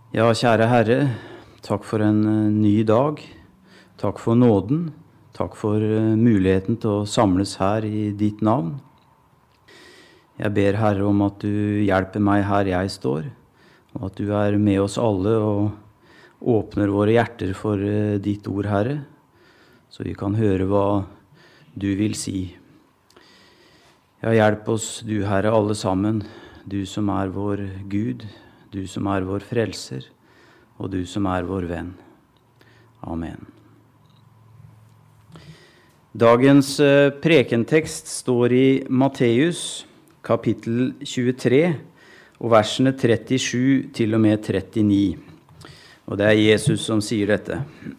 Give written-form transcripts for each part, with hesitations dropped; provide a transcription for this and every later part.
Ja, kjære Herre, takk for en ny dag. Takk for nåden. Takk for muligheten til å samles her i ditt navn. Jeg ber Herre om at du hjelper meg her jeg står, og at du er med oss alle og åpner våre hjerter for ditt ord, Herre, så vi kan høre hva du vil si. Ja, hjelp oss, du Herre, alle sammen, du som er vår Gud, du som er vår frelser, og du som er vår venn. Amen. Dagens prekentekst står i Matteus, kapittel 23, og versene 37 til og med 39. Og det er Jesus som sier dette.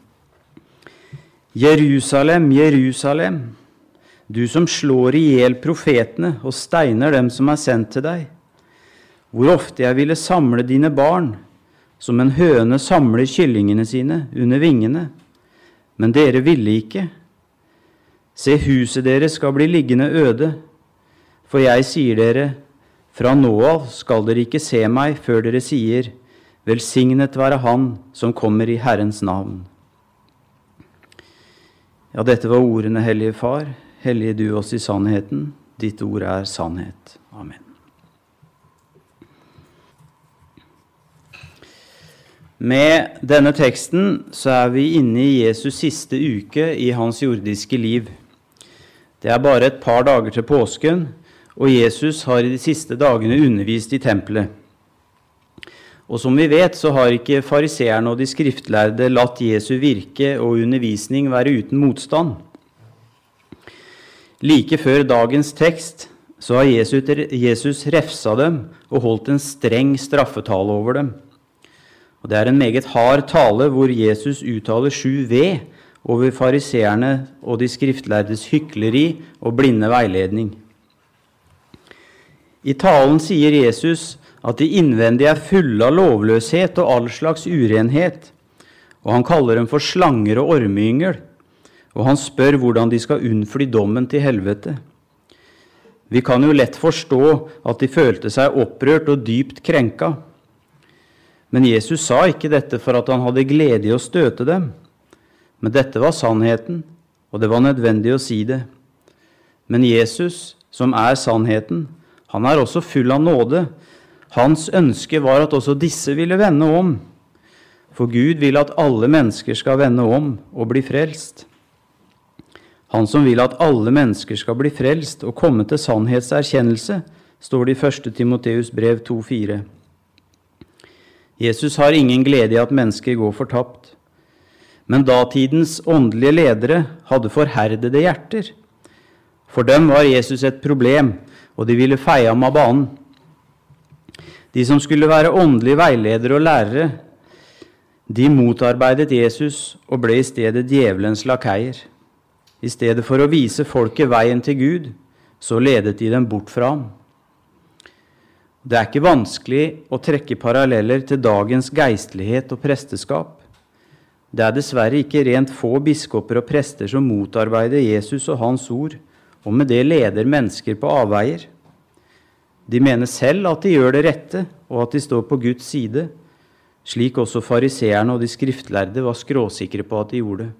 Jerusalem, Jerusalem, du som slår ihjel profetene og steiner dem som er sendt til deg. Hvor ofte jeg ville samle dine barn, som en høne samler kyllingene sine under vingene. Men dere ville ikke. Se, huset deres skal bli liggende øde, for jeg sier dere, fra nå av skal dere ikke se meg før dere sier, velsignet være han som kommer i Herrens navn. Ja, dette var ordene, Hellige Far. Hellige du oss i sannheten. Ditt ord er sannhet. Amen. Med denne teksten så er vi inne i Jesus siste uke i hans jordiske liv. Det er bare et par dager til påsken, og Jesus har i de siste dagene undervist i tempelet. Og som vi vet så har ikke fariseerne og de skriftlærde latt Jesu virke og undervisning være uten motstand. Like før dagens tekst så har Jesus refsa dem og holdt en streng straffetale over dem. Og det er en meget hard tale hvor Jesus uttaler 7 ved over fariseerne og de skriftlærdes hykleri og blinde veiledning. I talen sier Jesus at de innvendige er fulle av lovløshet og all slags urenhet, og han kaller dem for slanger og ormeyngel, og han spør hvordan de skal unnfly dommen til helvete. Vi kan jo lett forstå at de følte seg opprørt og dypt krenka. Men Jesus sa ikke dette for at han hadde glede i å støte dem. Men dette var sannheten, og det var nødvendig å si det. Men Jesus, som er sannheten, han er også full av nåde. Hans ønske var at også disse ville vende om. For Gud vil at alle mennesker skal vende om og bli frelst. Han som vil at alle mennesker skal bli frelst og komme til sannhetserkjennelse, står det i 1. Timoteus brev 2,4. Jesus har ingen glede i at mennesker går fortapt. Men datidens åndelige ledere hadde forherdede hjerter. For dem var Jesus et problem, og de ville feie ham av banen. De som skulle være åndelige veiledere og lærere, de motarbeidet Jesus og ble i stedet djevelens lakeier. I stedet for å vise folket veien til Gud, så ledet de dem bort fra ham. Det er ikke vanskelig å trekke paralleller til dagens geistlighet og presteskap. Det er dessverre ikke rent få biskoper og prester som motarbeider Jesus og hans ord, og med det leder mennesker på avveier. De mener selv at de gjør det rette, og at de står på Guds side, slik også fariseerne og de skriftlærde var skråsikre på at de gjorde.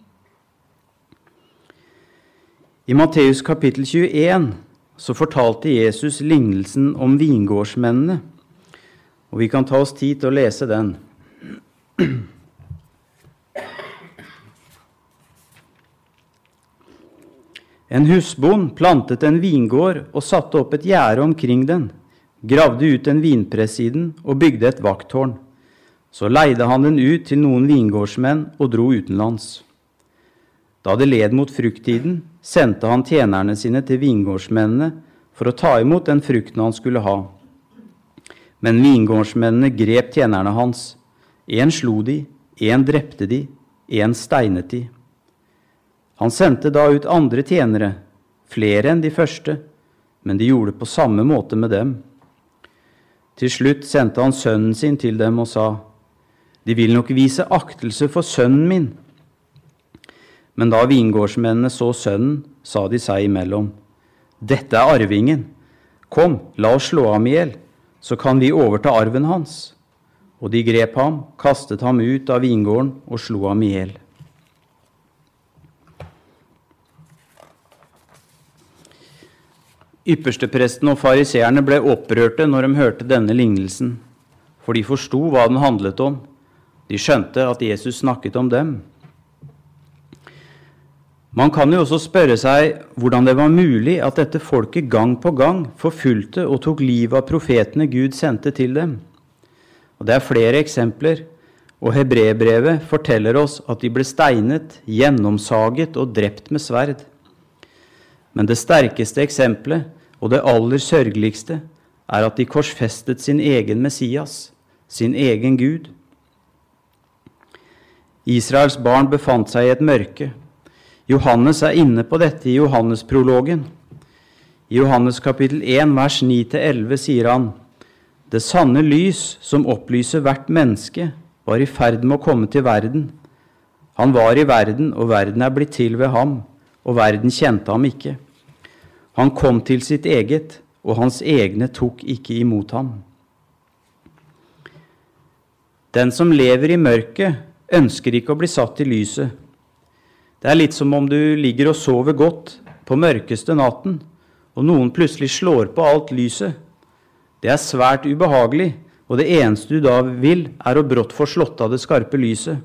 I Matteus kapittel 21 så fortalte Jesus lignelsen om vingårdsmennene, og vi kan ta oss tid til å lese den. En husbond plantet en vingård og satte opp et gjerde omkring den, gravde ut en vinpress i den og bygde et vakttårn. Så leide han den ut til noen vingårdsmenn og dro utenlands. Da det led mot frukttiden, sendte han tjenerne sine til vingårdsmennene for å ta imot den frukten han skulle ha. Men vingårdsmennene grep tjenerne hans. En slo de, en drepte de, en steinet de. Han sendte da ut andre tjenere, flere enn de første, men de gjorde på samme måte med dem. Til slutt sendte han sønnen sin til dem og sa, «De vil nok vise aktelse for sønnen min.» Men da vingårdsmennene så sønnen, sa de seg imellom, «Dette er arvingen. Kom, la oss slå ham ihjel, så kan vi overta arven hans.» og de grep ham, kastet ham ut av vingården og slo ham ihjel. Ypperstepresten og fariseerne ble opprørte når de hørte denne lignelsen, for de forstod hva den handlet om. De skjønte at Jesus snakket om dem. Man kan jo også spørre seg hvordan det var mulig at dette folket gang på gang forfulgte og tok livet av profetene Gud sendte til dem. Og det er flere eksempler, og Hebreerbrevet forteller oss at de ble steinet, gjennomsaget og drept med sverd. Men det sterkeste eksempelet, og det aller sørgeligste, er at de korsfestet sin egen Messias, sin egen Gud. Israels barn befant seg i et mørke. Johannes er inne på dette i Johannes-prologen. I Johannes kapittel 1, vers 9-11 sier han: «Det sanne lys som opplyser hvert menneske var i ferd med å komme til verden. Han var i verden, og verden er blitt til ved ham, og verden kjente ham ikke. Han kom til sitt eget, og hans egne tok ikke imot ham.» Den som lever i mørket, ønsker ikke å bli satt i lyset. Det er litt som om du ligger og sover godt på mørkeste natten, og noen plutselig slår på alt lyset. Det er svært ubehagelig, og det eneste du da vil, er å brått få slått av det skarpe lyset.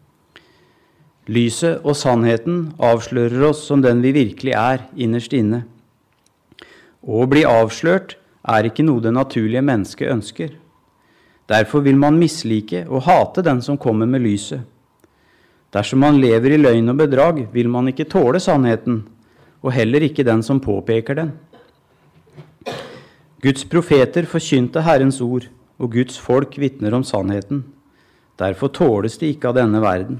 Lyset og sannheten avslører oss som den vi virkelig er innerst inne. Å bli avslørt er ikke noe det naturlige mennesket ønsker. Derfor vil man mislike og hate den som kommer med lyset. Dersom man lever i løgn og bedrag, vil man ikke tåle sannheten, og heller ikke den som påpeker den. Guds profeter forkynte Herrens ord, og Guds folk vitner om sannheten. Derfor tåles de ikke av denne verden.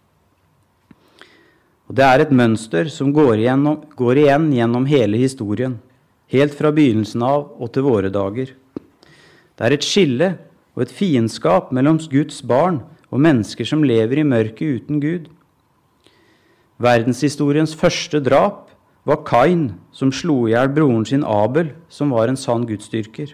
Og det er et mønster som går igjen gjennom hele historien, helt fra begynnelsen av og til våre dager. Det er et skille og et fiendskap mellom Guds barn og mennesker som lever i mørket uten Gud. Verdenshistoriens første drap var Kain, som slo ihjel broren sin Abel, som var en sann gudsdyrker.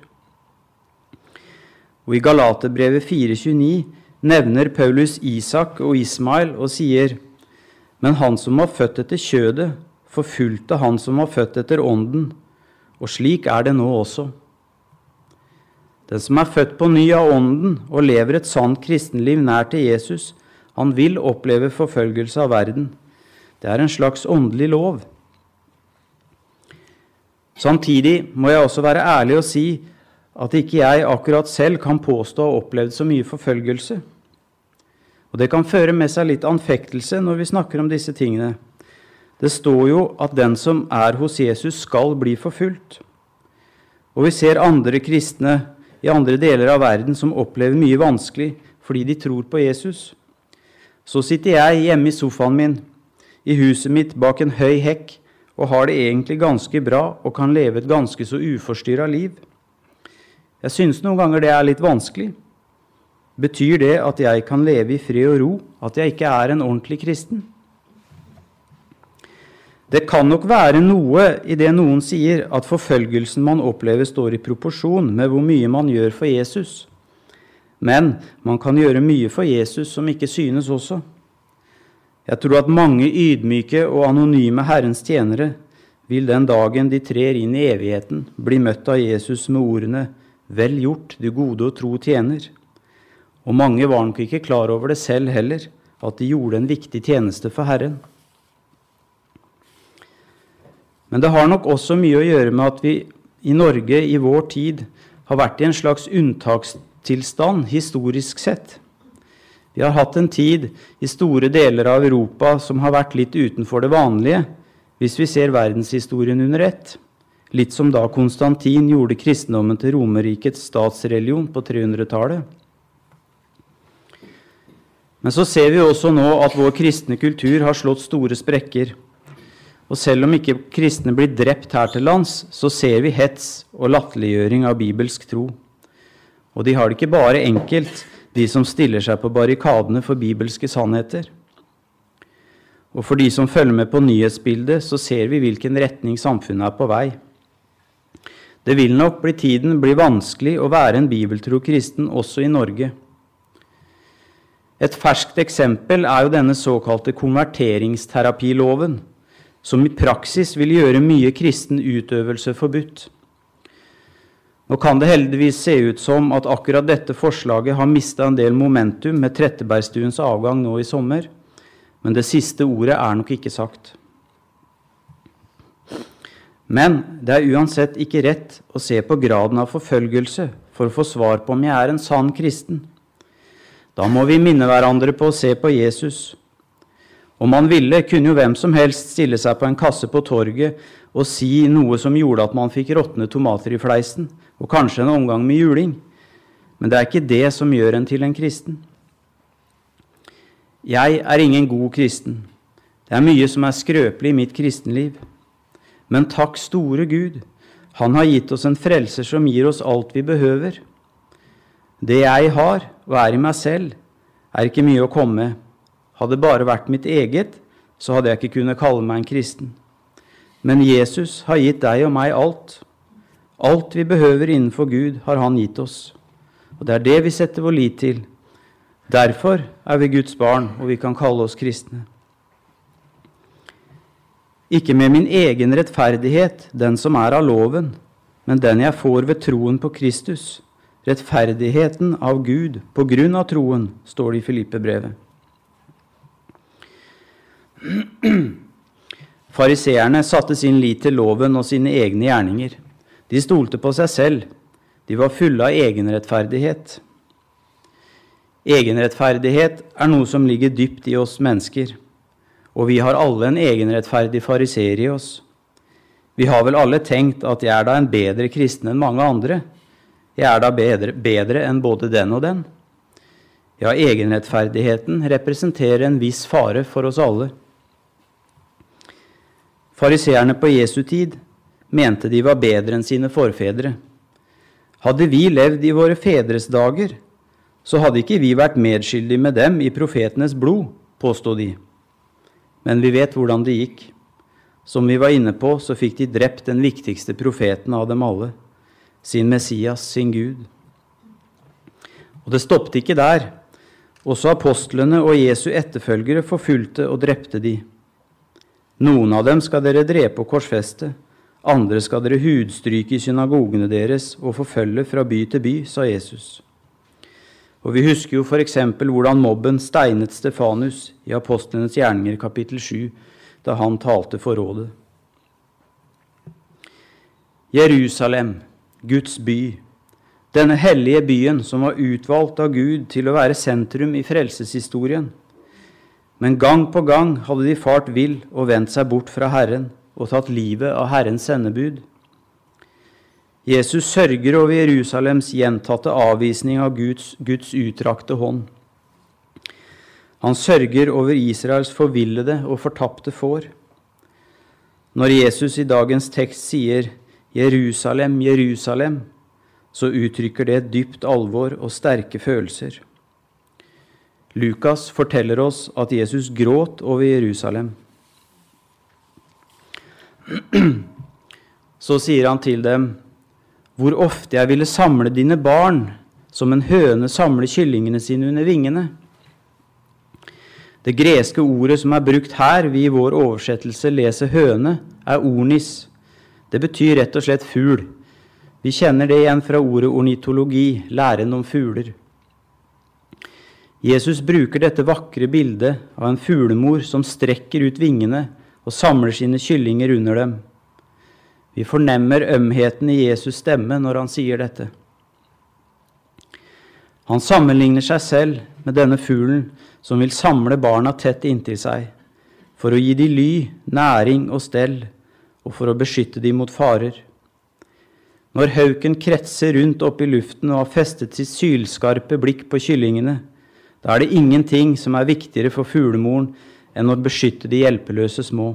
Og i Galaterbrevet 4,29 nevner Paulus Isak og Ismael og sier: «Men han som var født etter kjødet, forfulgte han som var født etter ånden, og slik er det nå også.» Den som er født på ny av ånden og lever et sant kristenliv nær til Jesus, han vil oppleve forfølgelse av verden. Det er en slags åndelig lov. Samtidig må jeg også være ærlig og si at ikke jeg akkurat selv kan påstå å ha opplevd så mye forfølgelse. Og det kan føre med seg litt anfektelse når vi snakker om disse tingene. Det står jo at den som er hos Jesus skal bli forfulgt. Og vi ser andre kristne i andre deler av verden som opplever mye vanskelig fordi de tror på Jesus. Så sitter jeg hjemme i sofaen min, i huset mitt bak en høy hekk, og har det egentlig ganske bra og kan leve et ganske så uforstyrret liv. Jeg synes noen ganger det er litt vanskelig. Betyr det at jeg kan leve i fred og ro, at jeg ikke er en ordentlig kristen? Det kan nok være noe i det noen sier at forfølgelsen man opplever står i proporsjon med hvor mye man gjør for Jesus. Men man kan gjøre mye for Jesus som ikke synes også. Jeg tror at mange ydmyke og anonyme Herrens tjenere vil den dagen de trer inn i evigheten bli møtt av Jesus med ordene: «Vel gjort, du gode og tro tjener». Og mange var nok ikke klar over det selv heller, at de gjorde en viktig tjeneste for Herren. Men det har nok også mye å gjøre med at vi i Norge i vår tid har vært i en slags unntakstilstand historisk sett. Vi har hatt en tid i store deler av Europa som har vært litt utenfor det vanlige, hvis vi ser verdenshistorien under ett. Litt som da Konstantin gjorde kristendommen til Romerrikets statsreligion på 300-tallet. Men så ser vi også nå at vår kristne kultur har slått store sprekker. Og selv om ikke kristne blir drept her til lands, så ser vi hets og latterliggjøring av bibelsk tro. Og de har det ikke bare enkelt, de som stiller seg på barrikadene for bibelske sannheter. Og for de som følger med på nyhetsbildet, så ser vi hvilken retning samfunnet er på vei. Det vil nok bli vanskelig å være en bibeltro kristen også i Norge. Et ferskt eksempel jo denne såkalte konverteringsterapiloven, som i praksis vil gjøre mye kristen utøvelse forbudt. Nå kan det heldigvis se ut som at akkurat dette forslaget har mistet en del momentum med Trettebergstuens avgang nå i sommer, men det siste ordet nok ikke sagt. Men det uansett ikke rett å se på graden av forfølgelse for å få svar på om jeg en sann kristen. Da må vi minne hverandre på å se på Jesus. Om man ville, kunne jo hvem som helst stille seg på en kasse på torget og si noe som gjorde at man fikk råtne tomater i fleisen, og kanskje en omgang med juling. Men det ikke det som gjør en til en kristen. Jeg ingen god kristen. Det mye som skrøpelig i mitt kristenliv. Men takk store Gud, han har gitt oss en frelser som gir oss alt vi behøver. Det jeg har, og i meg selv, ikke mye å komme med. Hadde det bare vært mitt eget, så hadde jeg ikke kunnet kalle meg en kristen. Men Jesus har gitt deg og meg alt. Alt vi behøver innenfor Gud har han gitt oss. Og det det vi setter vår lit til. Derfor vi Guds barn, og vi kan kalle oss kristne. Ikke med min egen rettferdighet, den som av loven, men den jeg får ved troen på Kristus. Rettferdigheten av Gud på grunn av troen, står det i Filippebrevet. Fariseerne satte sin lit til loven og sine egne gjerninger. De stolte på seg selv. De var fulle av egenrettferdighet. Egenrettferdighet noe som ligger dypt i oss mennesker. Og vi har alle en egenrettferdig fariseer i oss. Vi har vel alle tenkt at jeg da en bedre kristen enn mange andre. Jeg da bedre enn både den og den. Ja, egenrettferdigheten representerer en viss fare for oss alle. Fariseerne på Jesu tid mente de var bedre enn sine forfedre. Hadde vi levd i våre fedres dager, så hadde ikke vi vært medskyldige med dem i profetenes blod, påstod de. Men vi vet hvordan det gikk. Som vi var inne på, så fikk de drept den viktigste profeten av dem alle, sin Messias, sin Gud. Og det stoppet ikke der. Også apostlene og Jesu etterfølgere forfulgte og drepte de. Noen av dem skal dere drepe og korsfeste, andre skal dere hudstryke i synagogene deres og forfølge fra by til by, sa Jesus. Og vi husker jo for eksempel hvordan mobben steinet Stefanus i Apostlenes gjerninger kapittel 7, da han talte for rådet. Jerusalem, Guds by, denne hellige byen som var utvalgt av Gud til å være sentrum i frelseshistorien. Men gang på gang hadde de fart vill og vendt seg bort fra Herren og tatt livet av Herrens sendebud. Jesus sørger over Jerusalems gjentatte avvisning av Guds utrakte hånd. Han sørger over Israels forvillede og fortapte får. Når Jesus i dagens tekst sier Jerusalem, Jerusalem, så uttrykker det dypt alvor og sterke følelser. Lukas forteller oss at Jesus gråt over Jerusalem. Så sier han til dem, hvor ofte jeg ville samle dine barn, som en høne samler kyllingene sine under vingene. Det greske ordet som brukt her, vi i vår oversettelse leser høne, ornis. Det betyr rett og slett fugl. Vi kjenner det igjen fra ordet ornitologi, læren om fugler. Jesus bruker dette vakre bildet av en fuglemor som strekker ut vingene og samler sine kyllinger under dem. Vi fornemmer ømheten i Jesus stemme når han sier dette. Han sammenligner seg selv med denne fuglen som vil samle barna tett inntil seg, for å gi de ly, næring og stell, og for å beskytte de mot farer. Når hauken kretser rundt opp i luften og har festet sitt sylskarpe blikk på kyllingene, da det ingenting som viktigere for fuglemoren enn å beskytte de hjelpeløse små.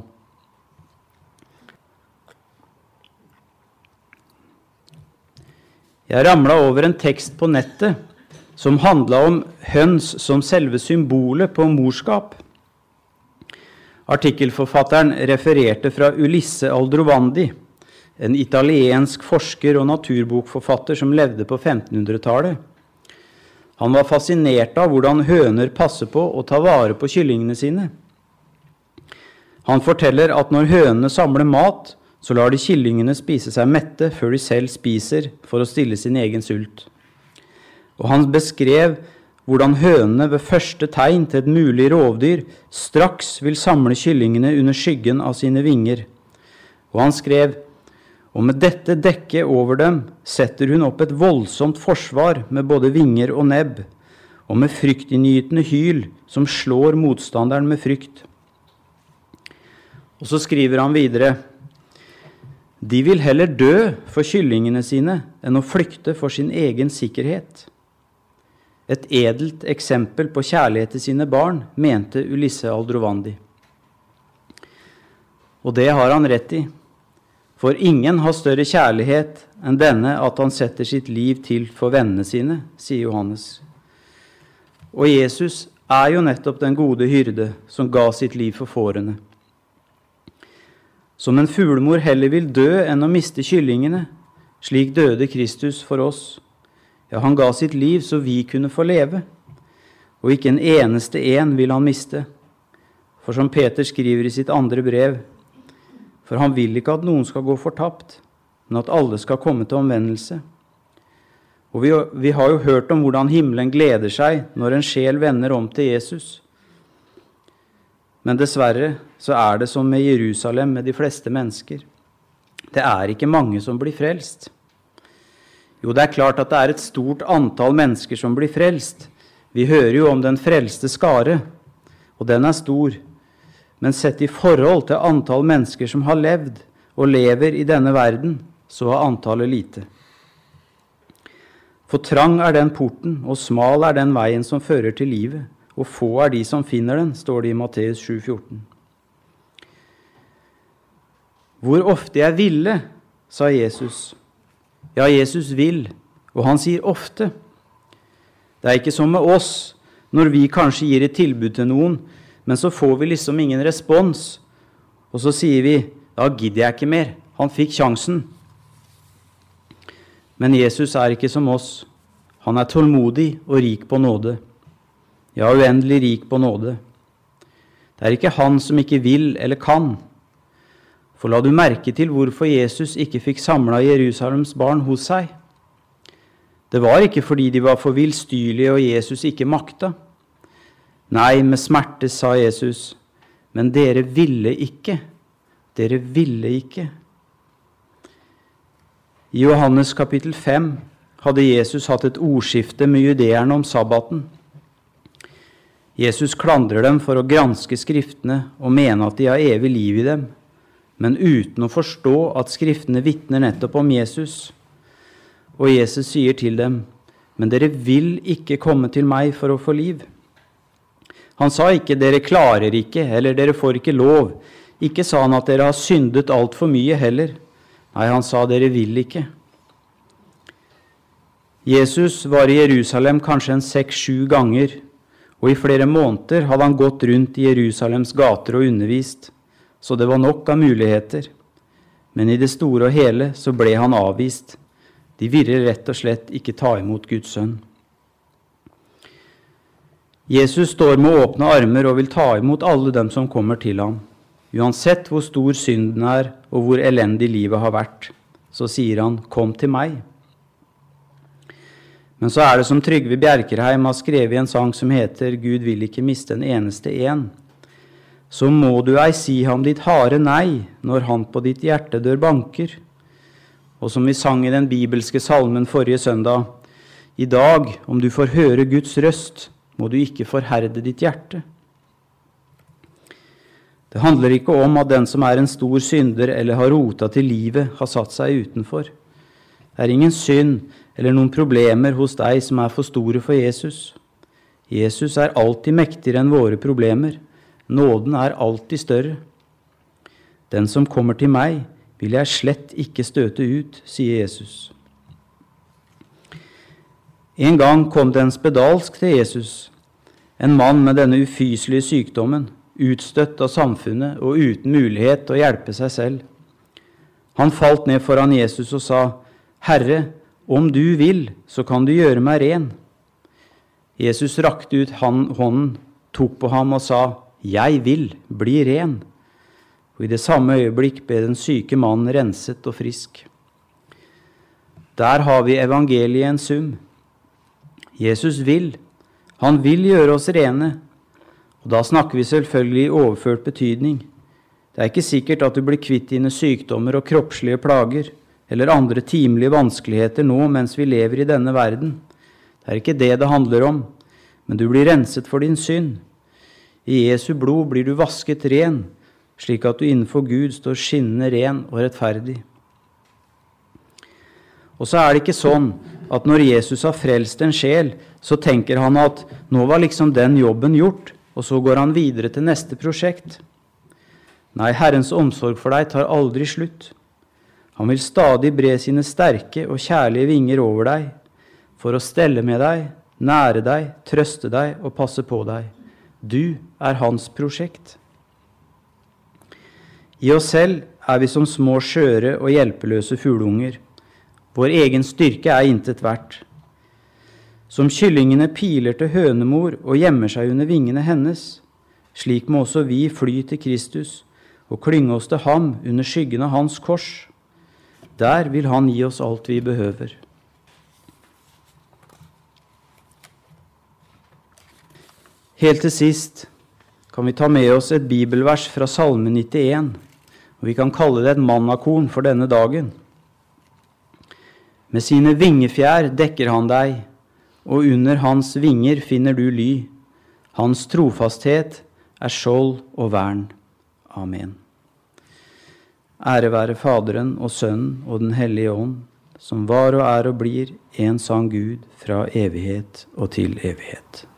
Jeg ramlet over en tekst på nettet som handlet om høns som selve symbolet på morskap. Artikkelforfatteren refererte fra Ulisse Aldrovandi, en italiensk forsker og naturbokforfatter som levde på 1500-tallet. Han var fascinert av hvordan høner passer på og tar vare på kyllingene sine. Han forteller at når hønene samler mat, så lar de kyllingene spise seg mette før de selv spiser for å stille sin egen sult. Og han beskrev hvordan hønene ved første tegn til et mulig rovdyr straks vil samle kyllingene under skyggen av sine vinger. Og han skrev, og med dette dekket over dem setter hun opp et voldsomt forsvar med både vinger og nebb, og med fryktinngytende hyl som slår motstanderen med frykt. Og så skriver han videre, de vil heller dø for kyllingene sine enn å flykte for sin egen sikkerhet. Et edelt eksempel på kjærlighet til sine barn, mente Ulisse Aldrovandi. Og det har han rett i. For ingen har større kjærlighet enn denne at han setter sitt liv til for vennene sine, sier Johannes. Og Jesus er jo nettopp den gode hyrde som ga sitt liv for fårene. Som en fuglemor heller vil dø enn å miste kyllingene, slik døde Kristus for oss. Ja, han ga sitt liv så vi kunne få leve, og ikke en eneste en vil han miste. For som Peter skriver i sitt andre brev, for han vil ikke at noen skal gå fortapt, men at alle skal komme til omvendelse. Og vi har jo hørt om hvordan himmelen gleder seg når en sjel vender om til Jesus. Men dessverre så er det som med Jerusalem med de fleste mennesker. Det er ikke mange som blir frelst. Jo, det er klart at det er et stort antall mennesker som blir frelst. Vi hører jo om den frelste skare, og den er stor. Men sett i forhold til antall mennesker som har levd og lever i denne verden, så er antallet lite. For trang er den porten, og smal er den veien som fører til livet, og få er de som finner den, står det i Matteus 7,14. Hvor ofte jeg ville, sa Jesus. Ja, Jesus vil, og han sier ofte. Det er ikke som med oss, når vi kanskje gir et tilbud til noen, men så får vi liksom ingen respons, og så sier vi, da gidder jeg ikke mer, han fikk sjansen. Men Jesus er ikke som oss. Han er tålmodig og rik på nåde. Ja, uendelig rik på nåde. Det er ikke han som ikke vil eller kan. For la du merke til hvorfor Jesus ikke fikk samlet Jerusalems barn hos seg. Det var ikke fordi de var for vilstyrlige og Jesus ikke makta. Nei, med smerte sa Jesus, men dere ville ikke. Dere ville ikke. I Johannes kapittel 5 hadde Jesus hatt et ordskifte med judeerne om sabbaten. Jesus klandrer dem for å granske skriftene og mene at de har evig liv i dem, men uten å forstå at skriftene vitner nettopp om Jesus. Og Jesus sier til dem, men dere vil ikke komme til meg for å få liv. Han sa ikke, dere klarer ikke, eller dere får ikke lov. Ikke sa han at dere har syndet alt for mye heller. Nei, han sa, dere vil ikke. Jesus var i Jerusalem kanskje 6-7 ganger, og i flere måneder hadde han gått rundt i Jerusalems gater og undervist, så det var nok av muligheter. Men i det store og hele så ble han avvist. De ville rett og slett ikke ta imot Guds sønn. Jesus står med åpne armer og vil ta imot alle dem som kommer til ham. Uansett hvor stor synden er og hvor elendig livet har vært, så sier han, kom til meg. Men så er det som Trygve Bjerkreim har skrevet i en sang som heter Gud vil ikke miste en eneste en. Så må du ei si ham ditt harde nei, når han på ditt hjertedør banker. Og som vi sang i den bibelske salmen forrige søndag, i dag, om du får høre Guds røst, må du ikke forherde ditt hjerte. Det handler ikke om at den som er en stor synder eller har rotet til livet, har satt seg utenfor. Det er ingen synd eller noen problemer hos deg som er for store for Jesus. Jesus er alltid mektigere enn våre problemer. Nåden er alltid større. Den som kommer til meg, vil jeg slett ikke støte ut, sier Jesus. En gang kom det en spedalsk til Jesus, en mann med denne ufyselige sykdommen, utstøtt av samfunnet og uten mulighet til å hjelpe seg selv. Han falt ned foran Jesus og sa, Herre, om du vil, så kan du gjøre meg ren. Jesus rakte ut hånden, tok på ham og sa, «Jeg vil, bli ren». Og i det samme øyeblikk ble den syke mannen renset og frisk. Der har vi evangeliet i en sum. Jesus vil. Han vil gjøre oss rene. Og da snakker vi selvfølgelig i overført betydning. Det er ikke sikkert at du blir kvitt dine sykdommer og kroppslige plager, eller andre timelige vanskeligheter nå mens vi lever i denne verden. Det er ikke det det handler om, men du blir renset for din synd. I Jesu blod blir du vasket ren, slik at du innenfor Gud står skinnende ren og rettferdig. Og så er det ikke sånn at når Jesus har frelst en sjel, så tenker han at nå var liksom den jobben gjort, og så går han videre til neste prosjekt. Nei, Herrens omsorg for deg tar aldri slutt. Han vil stadig bre sine sterke og kjærlige vinger over deg, for å stelle med deg, nære deg, trøste deg og passe på deg. Du er hans prosjekt. I oss selv er vi som små skjøre og hjelpeløse fugleunger. Vår egen styrke er intet verdt. Som kyllingene piler til hønemor og gjemmer seg under vingene hennes, slik må også vi fly til Kristus og klynge oss til ham under skyggen av hans kors. Der vil han gi oss alt vi behøver. Helt til sist kan vi ta med oss et bibelvers fra Salme 91, og vi kan kalle det et mannakorn for denne dagen. Med sine vingefjær dekker han deg, og under hans vinger finner du ly. Hans trofasthet er skjold og vern. Amen. Ære være Faderen og Sønnen og den hellige ånd, som var og er og blir en sann Gud fra evighet og til evighet.